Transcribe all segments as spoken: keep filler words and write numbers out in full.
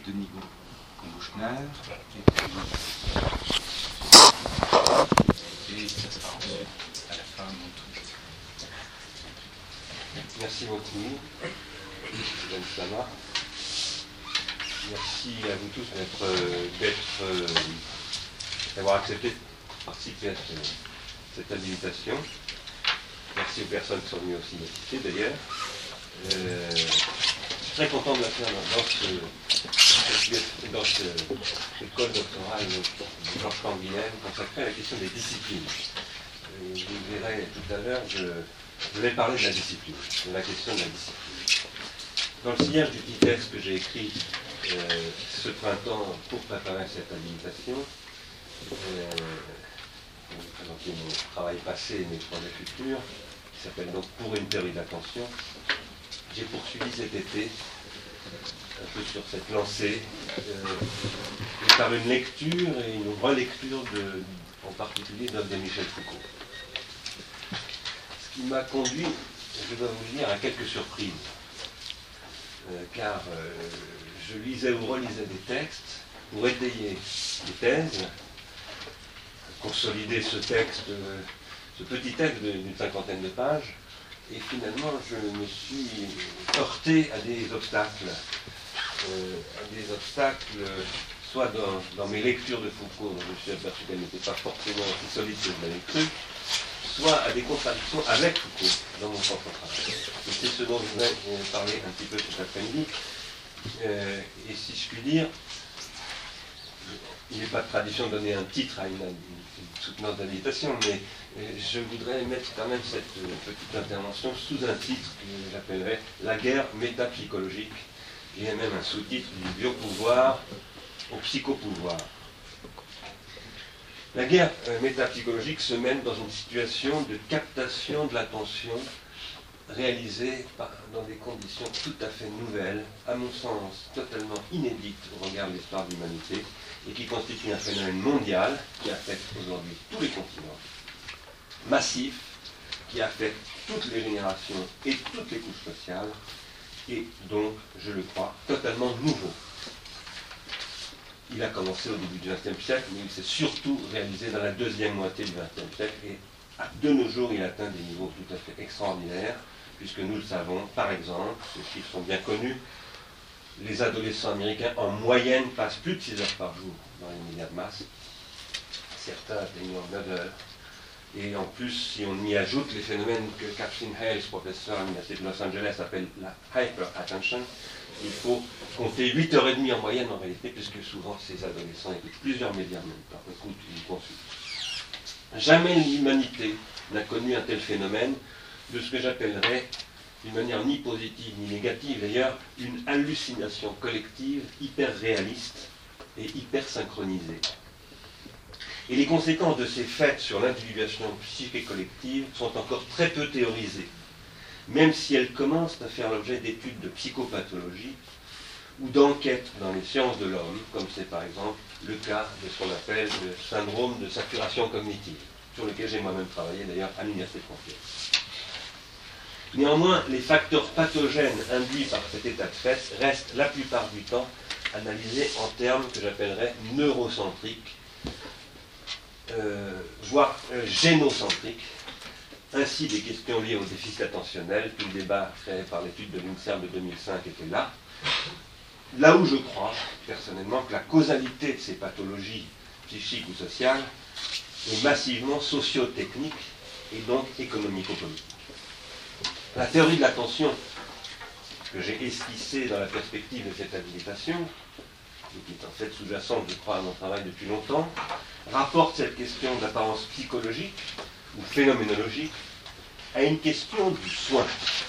Denis Bouchner, et, et ça sera ensuite à la fin mon tour. Merci beaucoup, Madame Sama. Merci à vous tous d'être, d'avoir accepté de participer à ce, cette habilitation. Merci aux personnes qui sont venues aussi assister d'ailleurs. Euh, je suis très content de la faire dans, dans ce, dans ce, école doctorale de Georges Canguilhem consacrée à la question des disciplines. Et vous verrez tout à l'heure, je, je vais parler de la discipline, de la question de la discipline. Dans le sillage du petit texte que j'ai écrit euh, ce printemps pour préparer cette habilitation, euh, je vais vous présenter mon travail passé et mes projets futurs, qui s'appelle donc Pour une théorie de l'attention. J'ai poursuivi cet été, un peu sur cette lancée, euh, par une lecture et une relecture, de, en particulier d'œuvres de Michel Foucault. Ce qui m'a conduit, je dois vous le dire, à quelques surprises. Euh, car euh, je lisais ou relisais des textes pour étayer des thèses, consolider ce texte, euh, ce petit texte d'une cinquantaine de pages, et finalement je me suis heurté à des obstacles, euh, à des obstacles soit dans, dans mes lectures de Foucault, dont je me suis aperçu qu'elles n'étaient pas forcément aussi solides que je l'avais cru, soit à des contradictions avec Foucault dans mon propre travail. Et c'est ce dont je voudrais parler un petit peu cet après-midi. Euh, et si je puis dire, il n'est pas de tradition de donner un titre à une, une soutenance d'habilitation, mais euh, je voudrais mettre quand même cette euh, petite intervention sous un titre que j'appellerais « La guerre métapsychologique ». Il y a même un sous-titre du biopouvoir au psychopouvoir. La guerre euh, métapsychologique se mène dans une situation de captation de l'attention réalisée par, dans des conditions tout à fait nouvelles, à mon sens totalement inédites au regard de l'histoire de l'humanité, et qui constitue un phénomène mondial qui affecte aujourd'hui tous les continents, massif, qui affecte toutes les générations et toutes les couches sociales, et donc, je le crois, totalement nouveau. Il a commencé au début du vingtième siècle, mais il s'est surtout réalisé dans la deuxième moitié du vingtième siècle, et de nos jours, il atteint des niveaux tout à fait extraordinaires, puisque nous le savons, par exemple, ces chiffres sont bien connus, les adolescents américains, en moyenne, passent plus de six heures par jour dans les médias de masse, certains atteignant neuf heures. Et en plus, si on y ajoute les phénomènes que Kathleen Hales, professeur à l'Université de Los Angeles, appelle la hyper-attention, il faut compter huit heures trente en moyenne en réalité, puisque souvent ces adolescents écoutent plusieurs médias en même temps, écoutent ou consultent. Jamais l'humanité n'a connu un tel phénomène de ce que j'appellerais, d'une manière ni positive ni négative d'ailleurs, une hallucination collective hyper réaliste et hyper synchronisée. Et les conséquences de ces faits sur l'individuation psychique collective sont encore très peu théorisées, même si elles commencent à faire l'objet d'études de psychopathologie ou d'enquêtes dans les sciences de l'homme, comme c'est par exemple le cas de ce qu'on appelle le syndrome de saturation cognitive, sur lequel j'ai moi-même travaillé d'ailleurs à l'Université de Frontier. Néanmoins, les facteurs pathogènes induits par cet état de fait restent la plupart du temps analysés en termes que j'appellerais neurocentriques, euh, voire euh, génocentriques. Ainsi, des questions liées au déficit attentionnel, tout le débat créé par l'étude de l'INSERM de deux mille cinq était là. Là où je crois, personnellement, que la causalité de ces pathologies psychiques ou sociales est massivement socio-technique et donc économico-politique. La théorie de l'attention que j'ai esquissée dans la perspective de cette habilitation, et qui est en fait sous-jacente, je crois, à mon travail depuis longtemps, rapporte cette question d'apparence psychologique ou phénoménologique à une question du soin,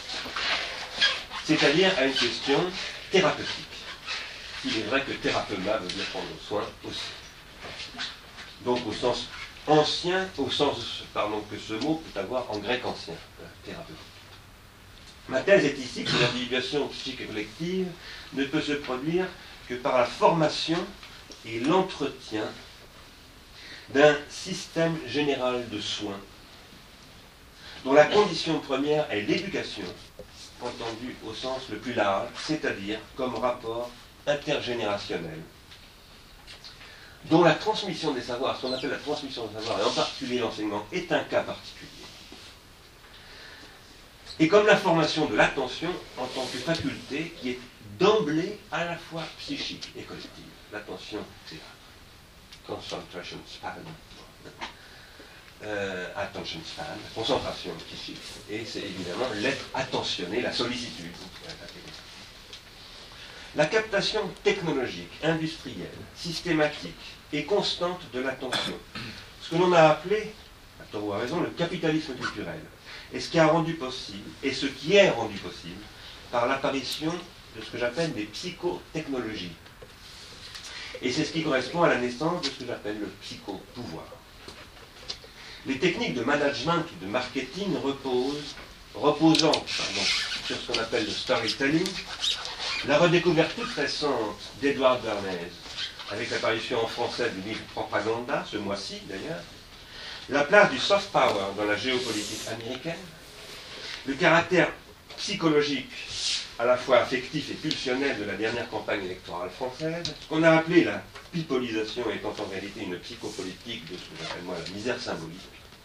c'est-à-dire à une question thérapeutique. Il est vrai que thérapeuma veut dire prendre soin aussi. Donc au sens ancien, au sens, pardon, que ce mot peut avoir en grec ancien, euh, thérapeutique. Ma thèse est ici que l'individuation psychique et collective ne peut se produire que par la formation et l'entretien d'un système général de soins dont la condition première est l'éducation, entendue au sens le plus large, c'est-à-dire comme rapport intergénérationnelle, dont la transmission des savoirs, ce qu'on appelle la transmission des savoirs, et en particulier l'enseignement, est un cas particulier. Et comme la formation de l'attention en tant que faculté qui est d'emblée à la fois psychique et collective. L'attention, c'est la concentration span, euh, attention span, concentration psychique, et c'est évidemment l'être attentionné, la sollicitude. La captation technologique, industrielle, systématique et constante de l'attention, ce que l'on a appelé, à tort ou à raison, le capitalisme culturel, et ce qui a rendu possible, et ce qui est rendu possible, par l'apparition de ce que j'appelle des psychotechnologies. Et c'est ce qui correspond à la naissance de ce que j'appelle le psychopouvoir. Les techniques de management ou de marketing reposent, reposant pardon, sur ce qu'on appelle le storytelling, la redécouverte toute récente d'Edward Bernays, avec l'apparition en français du livre Propaganda, ce mois-ci d'ailleurs, la place du soft power dans la géopolitique américaine, le caractère psychologique, à la fois affectif et pulsionnel de la dernière campagne électorale française, ce qu'on a appelé la pipolisation étant en réalité une psychopolitique de ce que j'appelle moi la misère symbolique,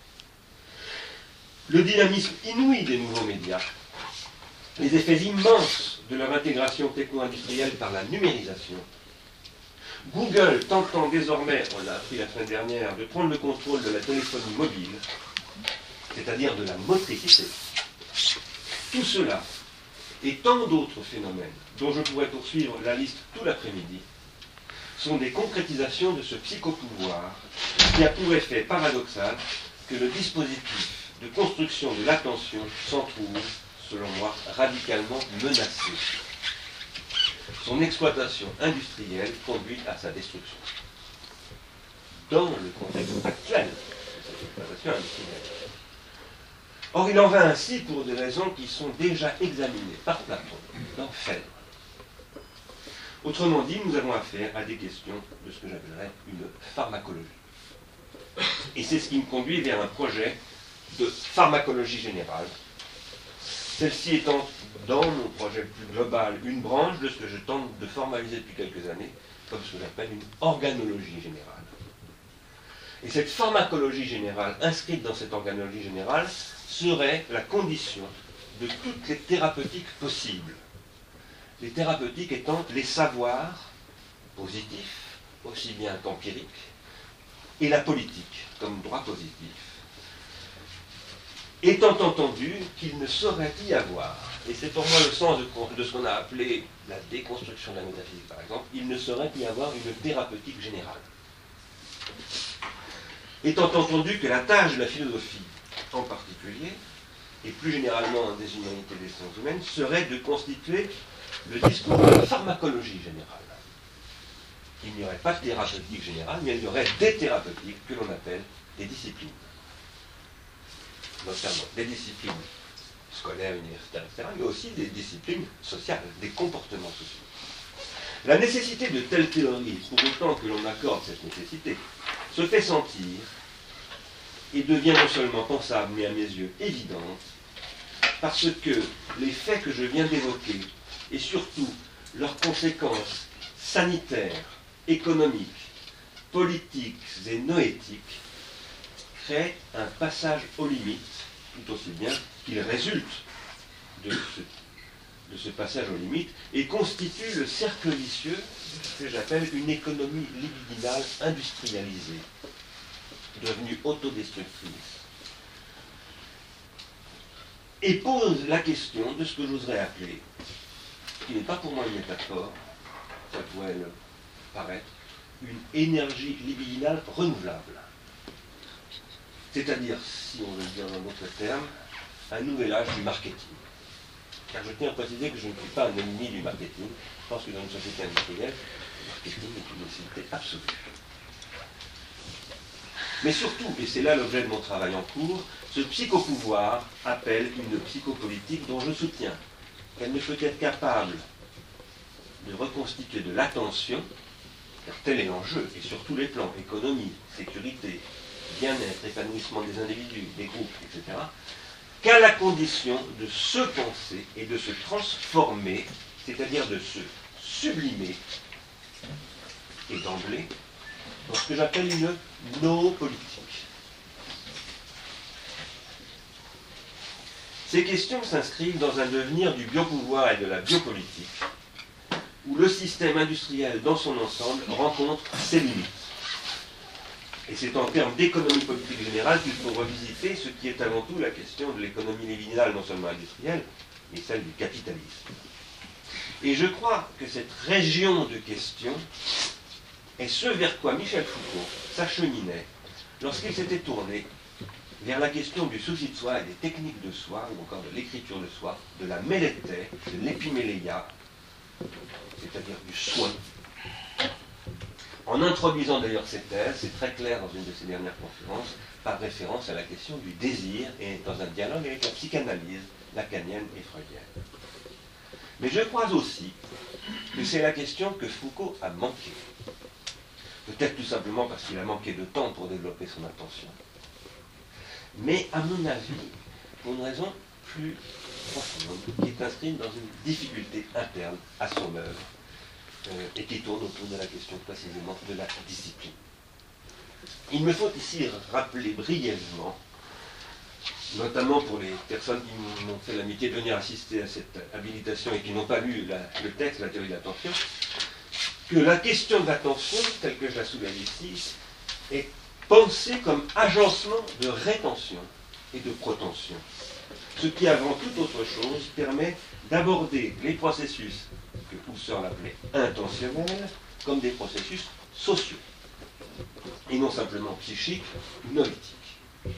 le dynamisme inouï des nouveaux médias, les effets immenses de leur intégration techno-industrielle par la numérisation, Google tentant désormais, on l'a appris la semaine dernière, de prendre le contrôle de la téléphonie mobile, c'est-à-dire de la motricité. Tout cela et tant d'autres phénomènes, dont je pourrais poursuivre la liste tout l'après-midi, sont des concrétisations de ce psychopouvoir qui a pour effet paradoxal que le dispositif de construction de l'attention s'en trouve, selon moi, radicalement menacé. Son exploitation industrielle conduit à sa destruction. Dans le contexte actuel de cette exploitation industrielle. Or, il en va ainsi pour des raisons qui sont déjà examinées par Platon dans Phèdre. Autrement dit, nous avons affaire à des questions de ce que j'appellerais une pharmacologie. Et c'est ce qui me conduit vers un projet de pharmacologie générale. Celle-ci étant, dans mon projet plus global, une branche de ce que je tente de formaliser depuis quelques années, comme ce que j'appelle une organologie générale. Et cette pharmacologie générale, inscrite dans cette organologie générale, serait la condition de toutes les thérapeutiques possibles. Les thérapeutiques étant les savoirs positifs, aussi bien qu'empiriques, et la politique comme droit positif. Étant entendu qu'il ne saurait y avoir, et c'est pour moi le sens de, de ce qu'on a appelé la déconstruction de la métaphysique par exemple, il ne saurait y avoir une thérapeutique générale. Étant entendu que la tâche de la philosophie en particulier, et plus généralement des humanités et des sciences humaines, serait de constituer le discours de la pharmacologie générale. Il n'y aurait pas de thérapeutique générale, mais il y aurait des thérapeutiques que l'on appelle des disciplines. Notamment des disciplines scolaires, universitaires, et cetera, mais aussi des disciplines sociales, des comportements sociaux. La nécessité de telles théories, pour autant que l'on accorde cette nécessité, se fait sentir et devient non seulement pensable, mais à mes yeux évidente, parce que les faits que je viens d'évoquer, et surtout leurs conséquences sanitaires, économiques, politiques et noétiques, créent un passage aux limites, tout aussi bien qu'il résulte de ce, de ce passage aux limites, et constitue le cercle vicieux que j'appelle une économie libidinale industrialisée, devenue autodestructrice, et pose la question de ce que j'oserais appeler, qui n'est pas pour moi une métaphore, ça pourrait le paraître, une énergie libidinale renouvelable. C'est-à-dire, si on veut le dire dans d'autres termes, un nouvel âge du marketing. Car je tiens à préciser que je ne suis pas un ennemi du marketing. Je pense que dans une société industrielle, le marketing est une nécessité absolue. Mais surtout, et c'est là l'objet de mon travail en cours, ce psychopouvoir appelle une psychopolitique dont je soutiens qu'elle ne peut être capable de reconstituer de l'attention, car tel est l'enjeu, et sur tous les plans, économie, sécurité, bien-être, épanouissement des individus, des groupes, et cetera, qu'à la condition de se penser et de se transformer, c'est-à-dire de se sublimée, et d'emblée, dans ce que j'appelle une noopolitique. Ces questions s'inscrivent dans un devenir du biopouvoir et de la biopolitique, où le système industriel dans son ensemble rencontre ses limites. Et c'est en termes d'économie politique générale qu'il faut revisiter ce qui est avant tout la question de l'économie libidinale, non seulement industrielle, mais celle du capitalisme. Et je crois que cette région de questions est ce vers quoi Michel Foucault s'acheminait lorsqu'il s'était tourné vers la question du souci de soi et des techniques de soi, ou encore de l'écriture de soi, de la mélété, de l'épiméléia, c'est-à-dire du soin. En introduisant d'ailleurs ces thèses, c'est très clair dans une de ses dernières conférences, par référence à la question du désir et dans un dialogue avec la psychanalyse lacanienne et freudienne. Mais je crois aussi que c'est la question que Foucault a manqué. Peut-être tout simplement parce qu'il a manqué de temps pour développer son attention. Mais à mon avis, pour une raison plus profonde, qui est inscrite dans une difficulté interne à son œuvre, euh, et qui tourne autour de la question précisément de la discipline. Il me faut ici rappeler brièvement, notamment pour les personnes qui m'ont fait l'amitié de venir assister à cette habilitation et qui n'ont pas lu la, le texte, la théorie de l'attention, que la question de l'attention, telle que je la soulève ici, est pensée comme agencement de rétention et de protension. Ce qui, avant toute autre chose, permet d'aborder les processus que Husserl appelait intentionnels comme des processus sociaux, et non simplement psychiques ou noétiques.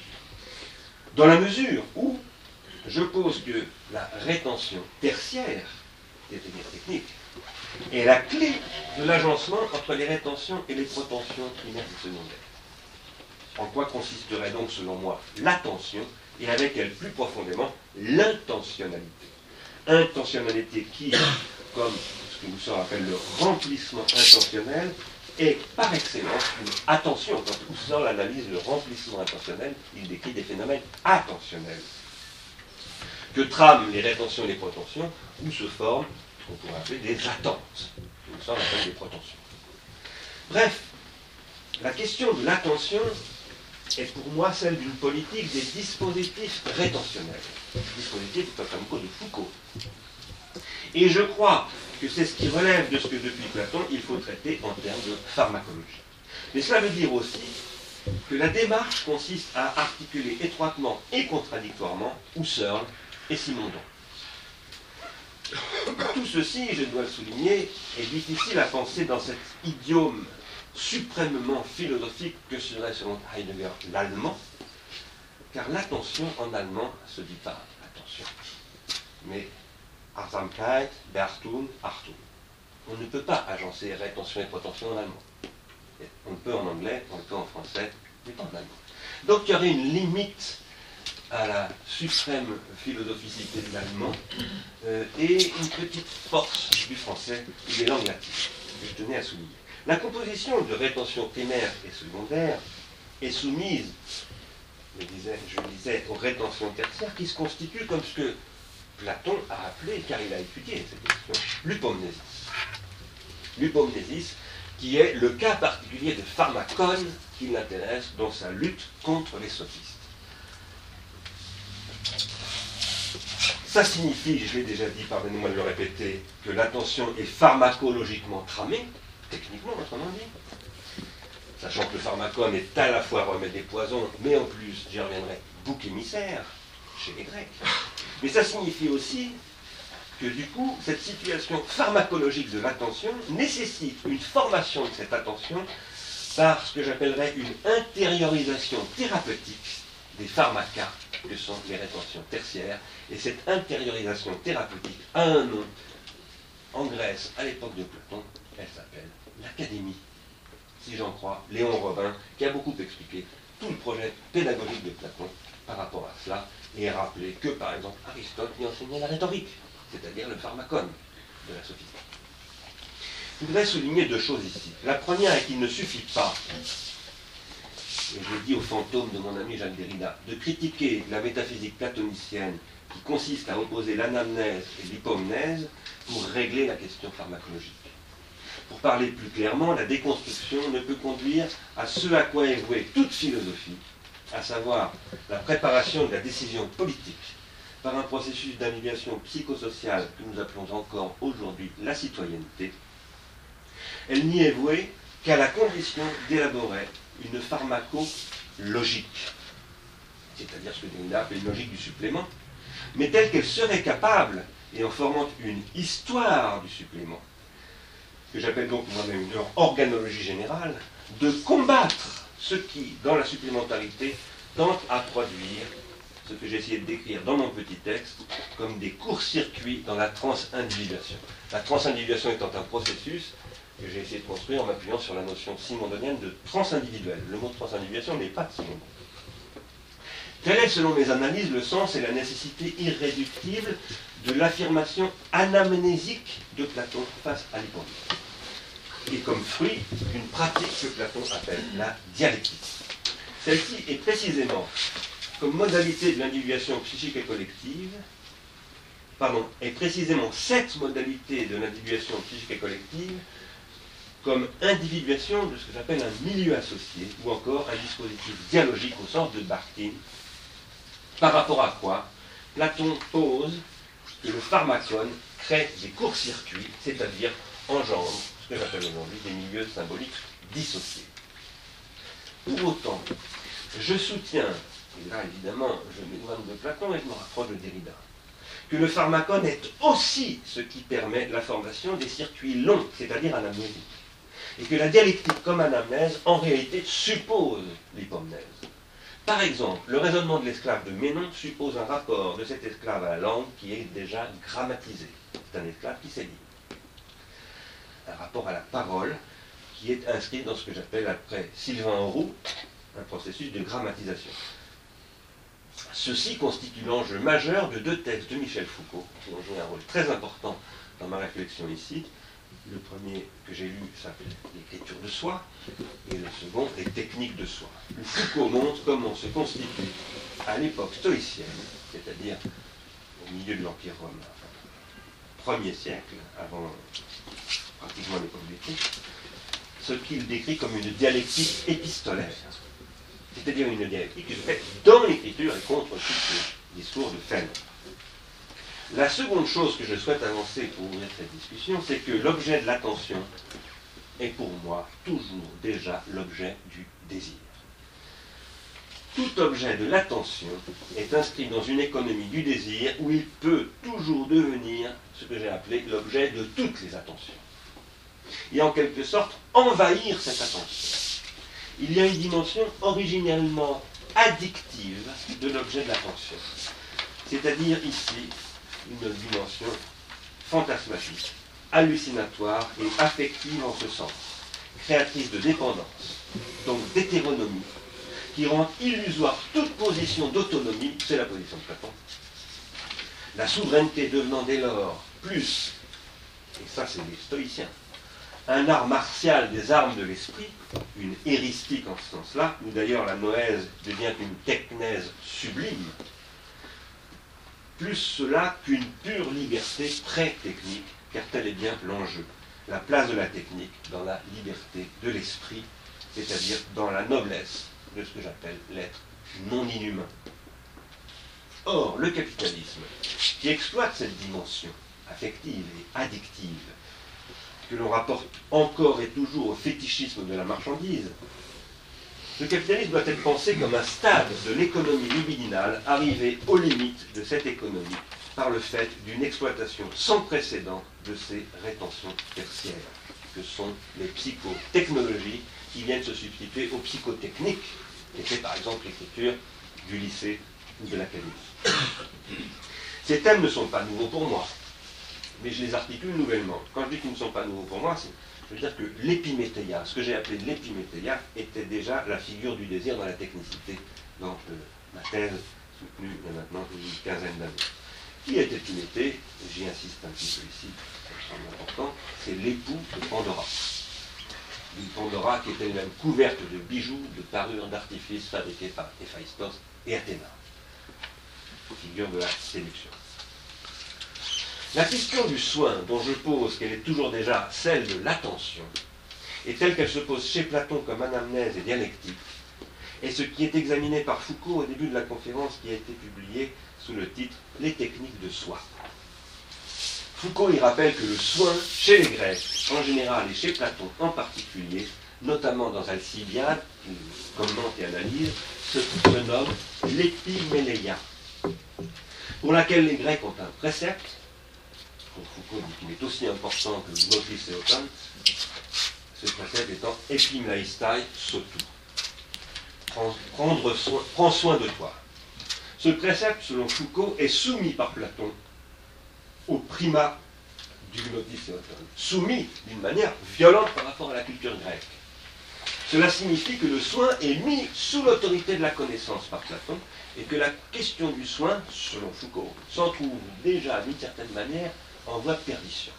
Dans la mesure où je pose que la rétention tertiaire, c'est-à-dire technique, est la clé de l'agencement entre les rétentions et les protensions primaires et secondaires. En quoi consisterait donc, selon moi, l'attention, et avec elle plus profondément l'intentionnalité. Intentionnalité qui, comme ce que Husserl appelle le remplissement intentionnel, est par excellence une attention. Quand Husserl analyse le remplissement intentionnel, il décrit des phénomènes attentionnels que trament les rétentions et les protensions, où se forment ce qu'on pourrait appeler des attentes, que Husserl appelle des protensions. Bref, la question de l'attention est pour moi celle d'une politique des dispositifs rétentionnels, dispositifs notamment de Foucault. Et je crois que c'est ce qui relève de ce que depuis Platon il faut traiter en termes de pharmacologie. Mais cela veut dire aussi que la démarche consiste à articuler étroitement et contradictoirement Husserl et Simondon. Tout ceci, je dois le souligner, est difficile à penser dans cet idiome suprêmement philosophique que serait selon Heidegger l'allemand, car l'attention en allemand se dit pas attention, mais Achtsamkeit, Beachtung, Achtung. On ne peut pas agencer rétention et protention en allemand. On le peut en anglais, on le peut en français, mais pas en allemand. Donc il y aurait une limite à la suprême philosophicité de l'allemand euh, et une petite force du français et des langues latines, que je tenais à souligner. La composition de rétention primaire et secondaire est soumise, je disais, je disais, aux rétentions tertiaires qui se constituent comme ce que Platon a appelé, car il a étudié cette question, l'hypomnésis. L'hypomnésis qui est le cas particulier de pharmacone qui l'intéresse dans sa lutte contre les sophistes. Ça signifie, je l'ai déjà dit, pardonnez-moi de le répéter, que l'attention est pharmacologiquement tramée, techniquement, autrement dit, sachant que le pharmacone est à la fois remède des poisons, mais en plus, j'y reviendrai, bouc émissaire, chez les Grecs. Mais ça signifie aussi que du coup, cette situation pharmacologique de l'attention nécessite une formation de cette attention par ce que j'appellerais une intériorisation thérapeutique des pharmacas que sont les rétentions tertiaires. Et cette intériorisation thérapeutique a un nom. En Grèce, à l'époque de Platon, elle s'appelle l'Académie. Si j'en crois Léon Robin, qui a beaucoup expliqué tout le projet pédagogique de Platon par rapport à cela, et a rappelé que, par exemple, Aristote y enseignait la rhétorique, c'est-à-dire le pharmacone de la sophistique. Je voudrais souligner deux choses ici. La première est qu'il ne suffit pas, et je dis au fantôme de mon ami Jacques Derrida, de critiquer la métaphysique platonicienne qui consiste à opposer l'anamnèse et l'hypomnèse pour régler la question pharmacologique. Pour parler plus clairement, la déconstruction ne peut conduire à ce à quoi est vouée toute philosophie, à savoir la préparation de la décision politique par un processus d'annihilation psychosociale que nous appelons encore aujourd'hui la citoyenneté. Elle n'y est vouée qu'à la condition d'élaborer une pharmacologique, c'est-à-dire ce que Derrida appelle une logique du supplément, mais telle qu'elle serait capable, et en formant une histoire du supplément, que j'appelle donc moi-même une organologie générale, de combattre ce qui, dans la supplémentarité, tente à produire ce que j'ai essayé de décrire dans mon petit texte comme des courts-circuits dans la transindividuation. La transindividuation étant un processus que j'ai essayé de construire en m'appuyant sur la notion simondonienne de transindividuel. Le mot transindividuation n'est pas de Simondon. Tel est, selon mes analyses, le sens et la nécessité irréductible de l'affirmation anamnésique de Platon face à l'hypomnée, et comme fruit d'une pratique que Platon appelle la dialectique. Celle-ci est précisément, comme modalité de l'individuation psychique et collective, pardon, est précisément cette modalité de l'individuation psychique et collective comme individuation de ce que j'appelle un milieu associé, ou encore un dispositif dialogique au sens de Bakhtin, par rapport à quoi Platon pose que le pharmacone crée des courts-circuits, c'est-à-dire engendre ce que j'appelle aujourd'hui des milieux symboliques dissociés. Pour autant, je soutiens, et là évidemment je m'éloigne de Platon et je me rapproche de Derrida, que le pharmacone est aussi ce qui permet la formation des circuits longs, c'est-à-dire anamnésiques, et que la dialectique comme anamnèse en réalité suppose l'hypomnèse. Par exemple, le raisonnement de l'esclave de Ménon suppose un rapport de cet esclave à la langue qui est déjà grammatisé. C'est un esclave qui sait lire. Un rapport à la parole qui est inscrit dans ce que j'appelle, après Sylvain Roux, un processus de grammatisation. Ceci constitue l'enjeu majeur de deux textes de Michel Foucault, qui ont joué un rôle très important dans ma réflexion ici. Le premier que j'ai lu s'appelle L'écriture de soi, et le second est Technique de soi, où Foucault montre comment se constitue à l'époque stoïcienne, c'est-à-dire au milieu de l'Empire romain, enfin, premier siècle, avant pratiquement l'époque d'éthique, ce qu'il décrit comme une dialectique épistolaire, c'est-à-dire une dialectique qui se fait dans l'écriture et contre tous les discours de Phaèdon. La seconde chose que je souhaite avancer pour ouvrir cette discussion, c'est que l'objet de l'attention est pour moi toujours déjà l'objet du désir. Tout objet de l'attention est inscrit dans une économie du désir où il peut toujours devenir ce que j'ai appelé l'objet de toutes les attentions. Et en quelque sorte envahir cette attention. Il y a une dimension originellement addictive de l'objet de l'attention. C'est-à-dire ici une dimension fantasmatique, hallucinatoire et affective en ce sens, créatrice de dépendance, donc d'hétéronomie, qui rend illusoire toute position d'autonomie, c'est la position de Platon. La souveraineté devenant dès lors plus, et ça c'est les stoïciens, un art martial des armes de l'esprit, une héristique en ce sens-là, où d'ailleurs la noèse devient une technèse sublime, plus cela qu'une pure liberté très technique, car tel est bien l'enjeu. La place de la technique dans la liberté de l'esprit, c'est-à-dire dans la noblesse de ce que j'appelle l'être non inhumain. Or, le capitalisme, qui exploite cette dimension affective et addictive, que l'on rapporte encore et toujours au fétichisme de la marchandise, le capitalisme doit être pensé comme un stade de l'économie libidinale arrivé aux limites de cette économie par le fait d'une exploitation sans précédent de ces rétentions tertiaires, que sont les psychotechnologies qui viennent se substituer aux psychotechniques, qui étaient par exemple l'écriture du lycée ou de l'académie. Ces thèmes ne sont pas nouveaux pour moi, mais je les articule nouvellement. Quand je dis qu'ils ne sont pas nouveaux pour moi, c'est je veux dire que l'épiméthéia, ce que j'ai appelé l'épiméthéia, était déjà la figure du désir dans la technicité, dans euh, ma thèse soutenue il y a maintenant une quinzaine d'années. Qui est Épiméthée? J'y insiste un petit peu ici, ça me semble important, c'est l'époux de Pandora. Une Pandora qui était elle-même couverte de bijoux, de parures d'artifice fabriquées par Héphaïstos et Athéna, figure de la séduction. La question du soin, dont je pose qu'elle est toujours déjà celle de l'attention, et telle qu'elle se pose chez Platon comme anamnèse et dialectique, est ce qui est examiné par Foucault au début de la conférence qui a été publiée sous le titre « Les techniques de soi ». Foucault y rappelle que le soin, chez les Grecs en général et chez Platon en particulier, notamment dans Alcibiade, qu'il commente et analyse, se, se nomme l'épiméléia, pour laquelle les Grecs ont un précepte, dont Foucault dit qu'il est aussi important que le gnosis eoton, ce précepte étant epimlaistai sotou. Prendre soin, prends soin de toi. Ce précepte, selon Foucault, est soumis par Platon au primat du gnosis eoton, soumis d'une manière violente par rapport à la culture grecque. Cela signifie que le soin est mis sous l'autorité de la connaissance par Platon, et que la question du soin, selon Foucault, s'en trouve déjà d'une certaine manière en voie de perdition.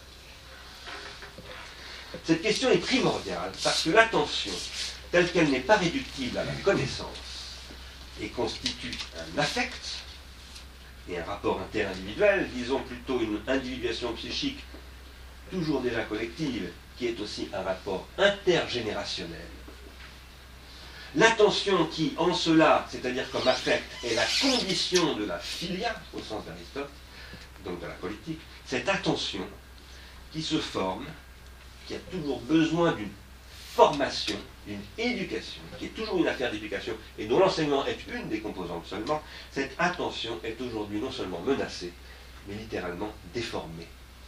Cette question est primordiale parce que l'attention, telle qu'elle n'est pas réductible à la connaissance, et constitue un affect et un rapport interindividuel, disons plutôt une individuation psychique toujours déjà collective, qui est aussi un rapport intergénérationnel. L'attention qui, en cela, c'est-à-dire comme affect, est la condition de la philia, au sens d'Aristote, donc de la politique, cette attention qui se forme, qui a toujours besoin d'une formation, d'une éducation, qui est toujours une affaire d'éducation, et dont l'enseignement est une des composantes seulement, cette attention est aujourd'hui non seulement menacée, mais littéralement déformée.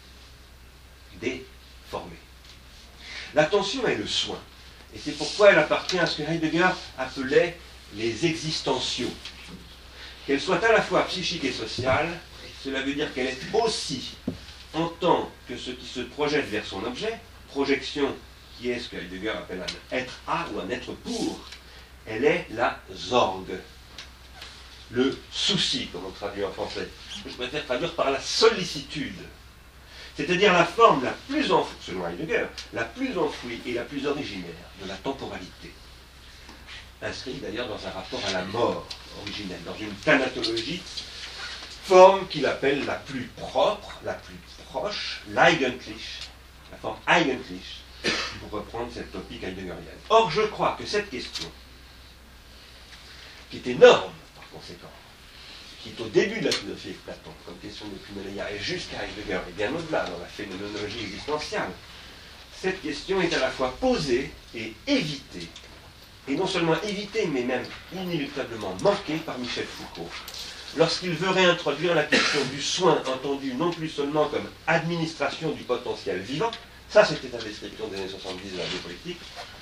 Déformée. L'attention est le soin. Et c'est pourquoi elle appartient à ce que Heidegger appelait les existentiaux. Qu'elle soit à la fois psychique et sociale, cela veut dire qu'elle est aussi, en tant que ce qui se projette vers son objet, projection qui est ce que Heidegger appelle un être à ou un être pour, elle est la Sorge, le souci, comme on traduit en français. Je préfère traduire par la sollicitude. C'est-à-dire la forme la plus enfouie, selon Heidegger, la plus enfouie et la plus originaire de la temporalité. Inscrite d'ailleurs dans un rapport à la mort originelle, dans une thanatologie, forme qu'il appelle la plus propre, la plus proche, l'Eigentlich, la forme Eigentlich, pour reprendre cette topique heideggerienne. Or, je crois que cette question, qui est énorme par conséquent, qui est au début de la philosophie de Platon, comme question d'épiméléia, et jusqu'à Heidegger, et bien au-delà, dans la phénoménologie existentielle, cette question est à la fois posée et évitée, et non seulement évitée, mais même inéluctablement manquée par Michel Foucault, lorsqu'il veut réintroduire la question du soin, entendu non plus seulement comme administration du potentiel vivant, ça c'était la description des années soixante-dix de la biopolitique,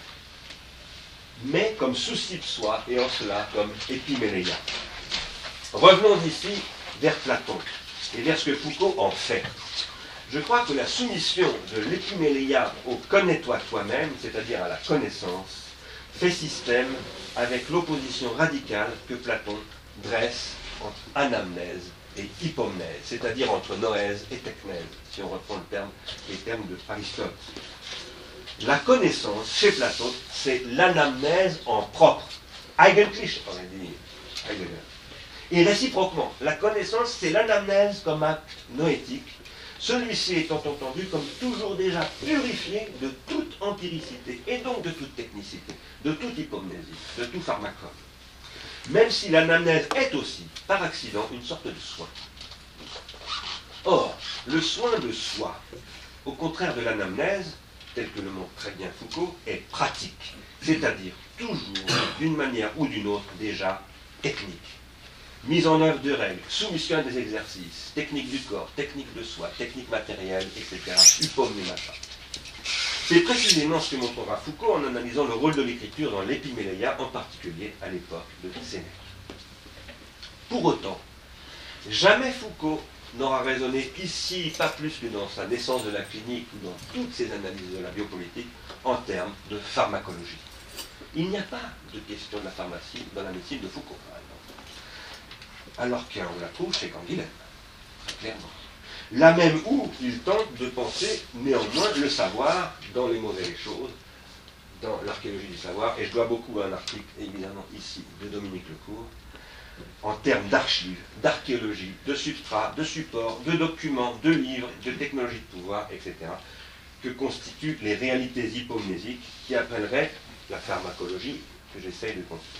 mais comme souci de soi, et en cela comme épiméléia. Revenons ici vers Platon, et vers ce que Foucault en fait. Je crois que la soumission de l'épiméléia au « connais-toi toi-même », c'est-à-dire à la connaissance, fait système avec l'opposition radicale que Platon dresse entre anamnèse et hypomnèse, c'est-à-dire entre noèse et technèse, si on reprend le terme, les termes de Aristote. La connaissance, chez Platon, c'est l'anamnèse en propre. Eigentlich, aurait dit Heidegger. Et réciproquement, la connaissance, c'est l'anamnèse comme acte noétique, celui-ci étant entendu comme toujours déjà purifié de toute empiricité, et donc de toute technicité, de toute hypomnésie, de tout pharmacone. Même si l'anamnèse est aussi, par accident, une sorte de soin. Or, le soin de soi, au contraire de l'anamnèse, tel que le montre très bien Foucault, est pratique, c'est-à-dire toujours, d'une manière ou d'une autre, déjà technique. Mise en œuvre de règles, soumission à des exercices, technique du corps, technique de soi, technique matérielle, et cetera. Hypomnémata. C'est précisément ce que montrera Foucault en analysant le rôle de l'écriture dans l'épiméléia, en particulier à l'époque de Sénèque. Pour autant, jamais Foucault n'aura raisonné ici, pas plus que dans sa naissance de la clinique ou dans toutes ses analyses de la biopolitique, en termes de pharmacologie. Il n'y a pas de question de la pharmacie dans la médecine de Foucault, par exemple. Alors qu'on la trouve chez Canguilhem, très clairement. Là même où il tente de penser néanmoins le savoir dans les mots et les choses, dans l'archéologie du savoir, et je dois beaucoup à un article, évidemment ici, de Dominique Lecourt, en termes d'archives, d'archéologie, de substrats, de supports, de documents, de livres, de technologies de pouvoir, et cetera, que constituent les réalités hypomnésiques qui appelleraient la pharmacologie que j'essaye de construire.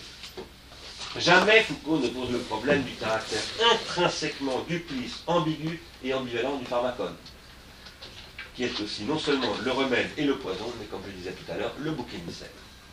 Jamais Foucault ne pose le problème du caractère intrinsèquement duplice, ambigu et ambivalent du pharmacone, qui est aussi non seulement le remède et le poison, mais comme je disais tout à l'heure, le bouc émissaire.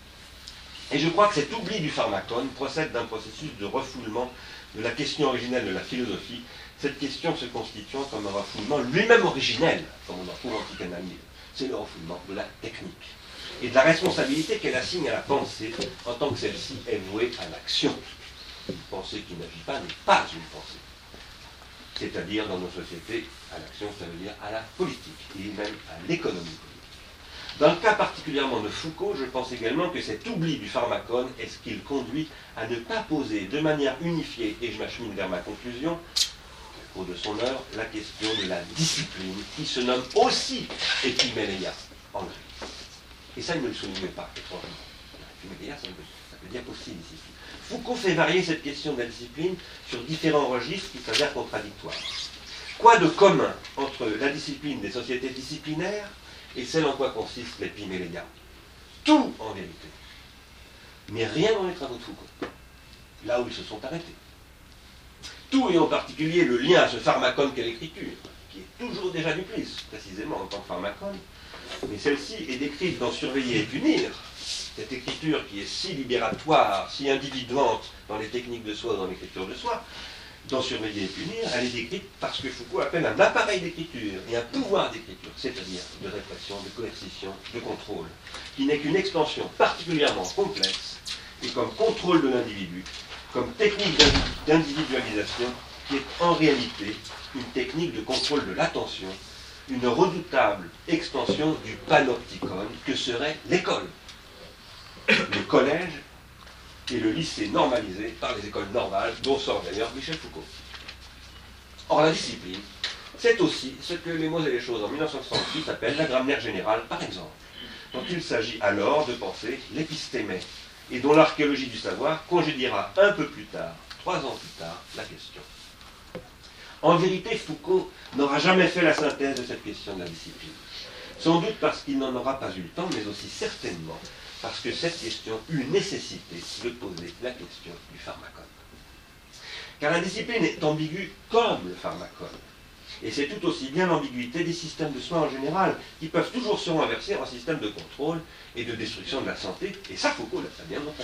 Et je crois que cet oubli du pharmacone procède d'un processus de refoulement de la question originelle de la philosophie, cette question se constituant comme un refoulement lui-même originel, comme on en trouve en psychanalyse. C'est le refoulement de la technique et de la responsabilité qu'elle assigne à la pensée en tant que celle-ci est vouée à l'action. Une pensée qui n'agit pas n'est pas une pensée. C'est-à-dire, dans nos sociétés, à l'action, ça veut dire à la politique et même à l'économie politique. Dans le cas particulièrement de Foucault, je pense également que cet oubli du pharmacone est ce qui le conduit à ne pas poser de manière unifiée, et je m'achemine vers ma conclusion, au cours de son œuvre, la question de la discipline, qui se nomme aussi épiméléia en grec. Et ça, il ne le souligne pas, étrangement. Épiméléia, ça, ça veut dire aussi discipline. Foucault fait varier cette question de la discipline sur différents registres qui s'avèrent contradictoires. Quoi de commun entre la discipline des sociétés disciplinaires et celle en quoi consiste l'épiméléia? Tout, en vérité. Mais rien dans les travaux de Foucault, là où ils se sont arrêtés. Tout, et en particulier le lien à ce pharmacone qu'est l'écriture, qui est toujours déjà duplice, précisément en tant que pharmacone, mais celle-ci est décrite dans Surveiller et punir, cette écriture qui est si libératoire, si individuante dans les techniques de soi, dans l'écriture de soi. Dans Surveiller et punir, elle est décrite parce que Foucault appelle un appareil d'écriture et un pouvoir d'écriture, c'est-à-dire de répression, de coercition, de contrôle, qui n'est qu'une extension particulièrement complexe et comme contrôle de l'individu, comme technique d'individualisation, qui est en réalité une technique de contrôle de l'attention, une redoutable extension du panopticon que serait l'école, le collège et le lycée normalisé par les écoles normales, dont sort d'ailleurs Michel Foucault. Or, la discipline, c'est aussi ce que Les mots et les choses en mille neuf cent soixante-huit appellent la grammaire générale, par exemple, dont il s'agit alors de penser l'épistémé, et dont l'archéologie du savoir congédiera un peu plus tard, trois ans plus tard, la question. En vérité, Foucault n'aura jamais fait la synthèse de cette question de la discipline. Sans doute parce qu'il n'en aura pas eu le temps, mais aussi certainement parce que cette question eut nécessité de poser la question du pharmacone. Car la discipline est ambiguë comme le pharmacone. Et c'est tout aussi bien l'ambiguïté des systèmes de soins en général, qui peuvent toujours se renverser en système de contrôle et de destruction de la santé, et ça Foucault l'a très bien montré.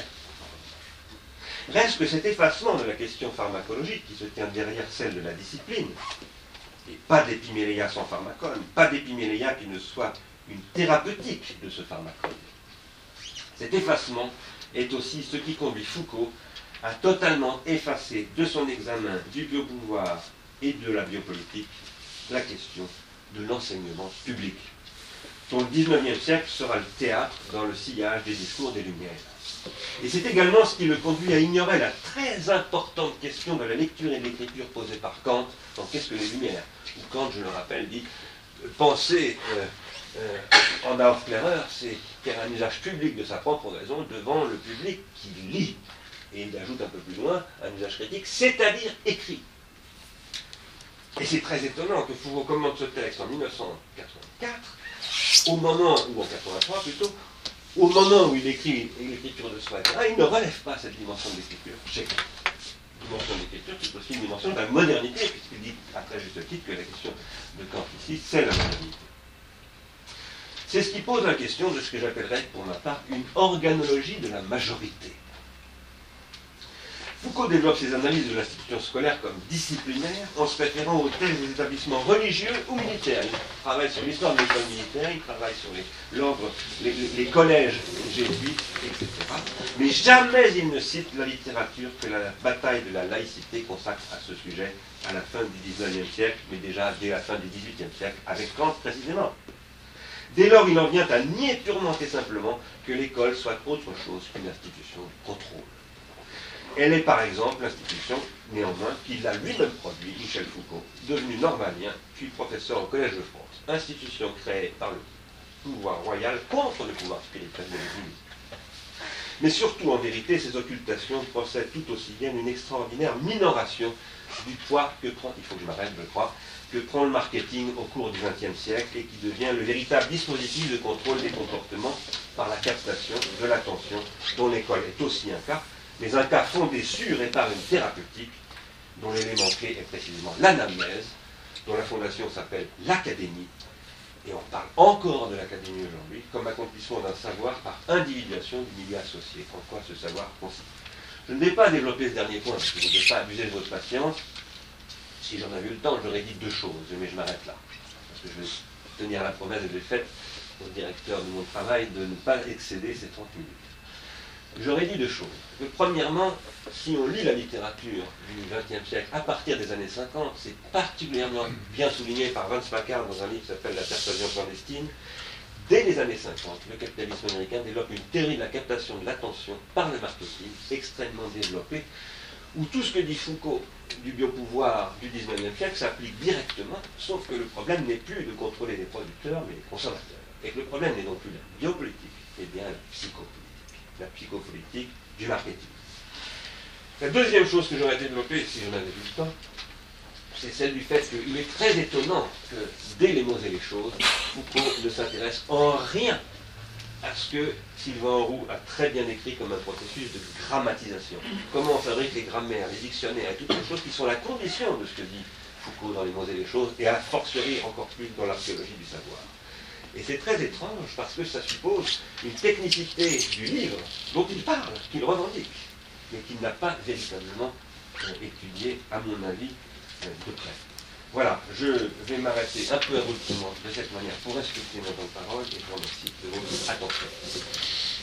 Reste que cet effacement de la question pharmacologique qui se tient derrière celle de la discipline, et pas d'épiméléia sans pharmacone, pas d'épiméléia qui ne soit une thérapeutique de ce pharmacone. Cet effacement est aussi ce qui conduit Foucault à totalement effacer de son examen du biopouvoir et de la biopolitique la question de l'enseignement public, dont le dix-neuvième siècle sera le théâtre dans le sillage des discours des Lumières. Et c'est également ce qui le conduit à ignorer la très importante question de la lecture et de l'écriture posée par Kant dans Qu'est-ce que les Lumières, où Kant, je le rappelle, dit « penser euh, euh, en Aufklärer, c'est faire un usage public de sa propre raison devant le public qui lit ». Et il ajoute un peu plus loin un usage critique, c'est-à-dire écrit. Et c'est très étonnant que Foucault commente ce texte en mille neuf cent quatre-vingt-quatre, au moment, ou en quatre-vingt-trois plutôt, au moment où il écrit l'écriture de soi, et cetera, il ne relève pas cette dimension de l'écriture chez Kant. Dimension d'écriture, c'est aussi une dimension de la modernité, puisqu'il dit à très juste titre que la question de Kant ici, c'est la modernité. C'est ce qui pose la question de ce que j'appellerais, pour ma part, une organologie de la majorité. Foucault développe ses analyses de l'institution scolaire comme disciplinaire en se référant aux thèses des établissements religieux ou militaires. Il travaille sur l'histoire de l'école militaire, il travaille sur les, l'ordre, les, les, les collèges jésuites, et cetera. Mais jamais il ne cite la littérature que la bataille de la laïcité consacre à ce sujet à la fin du dix-neuvième siècle, mais déjà dès la fin du dix-huitième siècle, avec Kant précisément. Dès lors, il en vient à nier purement et simplement que l'école soit autre chose qu'une institution de contrôle. Elle est par exemple l'institution, néanmoins, qu'il a lui-même produit, Michel Foucault, devenu normalien, puis professeur au Collège de France. Institution créée par le pouvoir royal contre le pouvoir spirituel de l'Église. Mais surtout, en vérité, ces occultations procèdent tout aussi bien d'une extraordinaire minoration du poids que prend, il faut que je m'arrête, je crois, que prend le marketing au cours du vingtième siècle et qui devient le véritable dispositif de contrôle des comportements par la captation de l'attention, dont l'école est aussi un cas, mais un cas fondé sur et par une thérapeutique dont l'élément clé est précisément l'anamnèse, dont la fondation s'appelle l'académie, et on parle encore de l'académie aujourd'hui, comme accomplissement d'un savoir par individuation du milieu associé. En quoi ce savoir consiste? Je ne vais pas développer ce dernier point, parce que je ne vais pas abuser de votre patience. Si j'en avais eu le temps, j'aurais dit deux choses, mais je m'arrête là. Parce que je vais tenir la promesse que j'ai faite au directeur de mon travail de ne pas excéder ces trente minutes. J'aurais dit deux choses. Que, premièrement, si on lit la littérature du vingtième siècle à partir des années cinquante, c'est particulièrement bien souligné par Vance Packard dans un livre qui s'appelle La persuasion clandestine. Dès les années cinquante, le capitalisme américain développe une théorie de la captation de l'attention par le marketing extrêmement développée, où tout ce que dit Foucault du biopouvoir du dix-neuvième siècle s'applique directement, sauf que le problème n'est plus de contrôler les producteurs, mais les consommateurs. Et que le problème n'est donc plus la biopolitique, mais bien la psychopolitique. La psychopolitique du marketing. La deuxième chose que j'aurais développée, si j'en avais eu le temps, c'est celle du fait qu'il est très étonnant que, dès les mots et les choses, Foucault ne s'intéresse en rien à ce que Sylvain Roux a très bien décrit comme un processus de grammatisation. Comment on fabrique les grammaires, les dictionnaires, et toutes les choses qui sont la condition de ce que dit Foucault dans les mots et les choses, et a fortiori encore plus dans l'archéologie du savoir. Et c'est très étrange parce que ça suppose une technicité du livre dont il parle, qu'il revendique, mais qu'il n'a pas véritablement euh, étudié, à mon avis, euh, de près. Voilà, je vais m'arrêter un peu abruptement de cette manière pour respecter mon temps de parole et je vous remercie de votre attention.